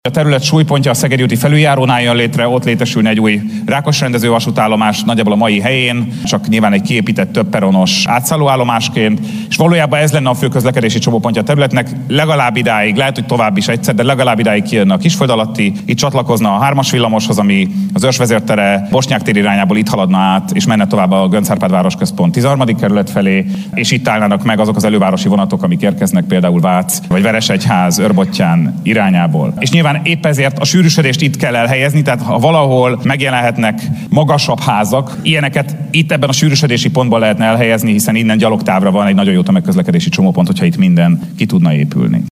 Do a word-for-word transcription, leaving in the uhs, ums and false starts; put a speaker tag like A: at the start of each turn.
A: A terület súlypontja a Szegedi úti felüljárónál jön létre, ott létesülne egy új rákosrendező vasútállomás, nagyjából a mai helyén, csak nyilván egy kiépített több peronos átszállóállomásként, és valójában ez lenne a fő közlekedési csomópontja a területnek. Legalább idáig, lehet, hogy tovább is egyszer, de legalább idáig kijönne a Kisföld alatti, itt csatlakozna a hármas villamoshoz, ami az Örs vezértere Bosnyák tér irányából itt haladna át, és menne tovább a Göncz Árpád városközpont tizenharmadik kerület felé, és itt állnának meg azok az elővárosi vonatok, amik érkeznek például Vác vagy Veresegyház, Őrbottyán irányából. És nyilván épp ezért a sűrűsödést itt kell elhelyezni, tehát ha valahol megjelenhetnek magasabb házak, ilyeneket itt ebben a sűrűsödési pontban lehetne elhelyezni, hiszen innen gyalogtávra van egy nagyon jó tömegközlekedési csomópont, hogyha itt minden ki tudna épülni.